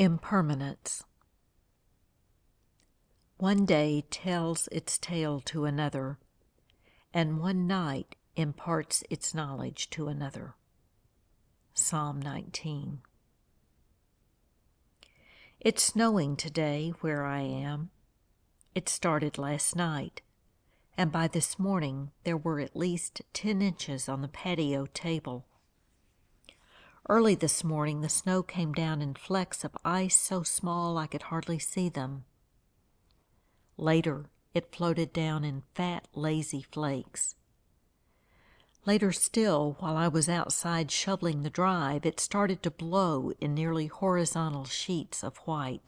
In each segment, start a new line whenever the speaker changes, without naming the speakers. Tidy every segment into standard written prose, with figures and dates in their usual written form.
Impermanence. One day tells its tale to another, and one night imparts its knowledge to another. Psalm 19. It's snowing today where I am. It started last night, and by this morning there were at least 10 inches on the patio table. Early this morning the snow came down in flecks of ice so small I could hardly see them. Later it floated down in fat, lazy flakes. Later still, while I was outside shoveling the drive, it started to blow in nearly horizontal sheets of white.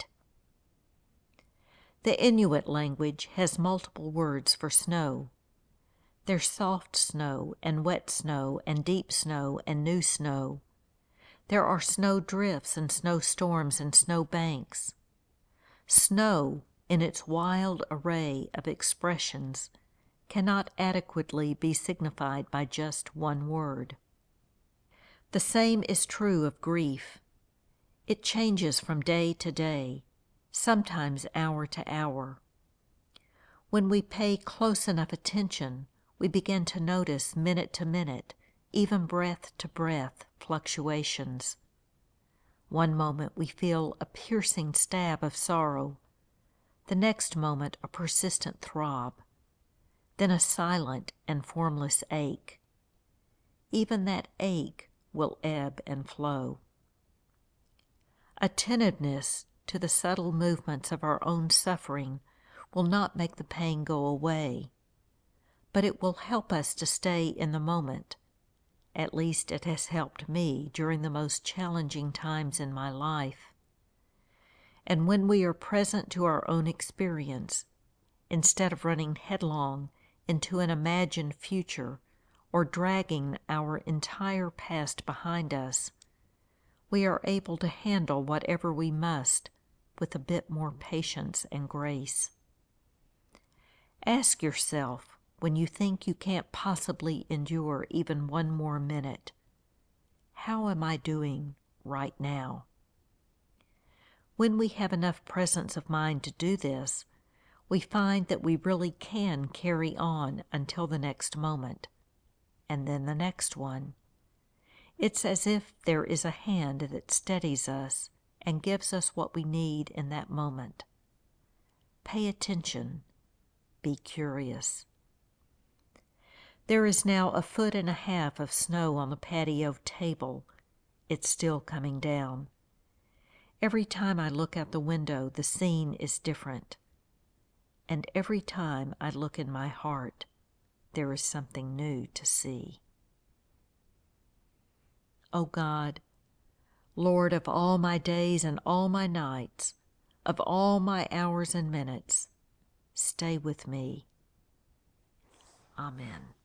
The Inuit language has multiple words for snow. There's soft snow and wet snow and deep snow and new snow. There are snow drifts and snowstorms and snow banks. Snow, in its wild array of expressions, cannot adequately be signified by just one word. The same is true of grief. It changes from day to day, sometimes hour to hour. When we pay close enough attention, we begin to notice minute to minute, even breath to breath, fluctuations. One moment we feel a piercing stab of sorrow, the next moment a persistent throb, then a silent and formless ache. Even that ache will ebb and flow. Attentiveness to the subtle movements of our own suffering will not make the pain go away, but it will help us to stay in the moment. At least it has helped me during the most challenging times in my life. And when we are present to our own experience, instead of running headlong into an imagined future or dragging our entire past behind us, we are able to handle whatever we must with a bit more patience and grace. Ask yourself, when you think you can't possibly endure even one more minute, how am I doing right now? When we have enough presence of mind to do this, we find that we really can carry on until the next moment, and then the next one. It's as if there is a hand that steadies us and gives us what we need in that moment. Pay attention. Be curious. There is now 1.5 feet of snow on the patio table. It's still coming down. Every time I look out the window, the scene is different. And every time I look in my heart, there is something new to see. O God, Lord of all my days and all my nights, of all my hours and minutes, stay with me. Amen.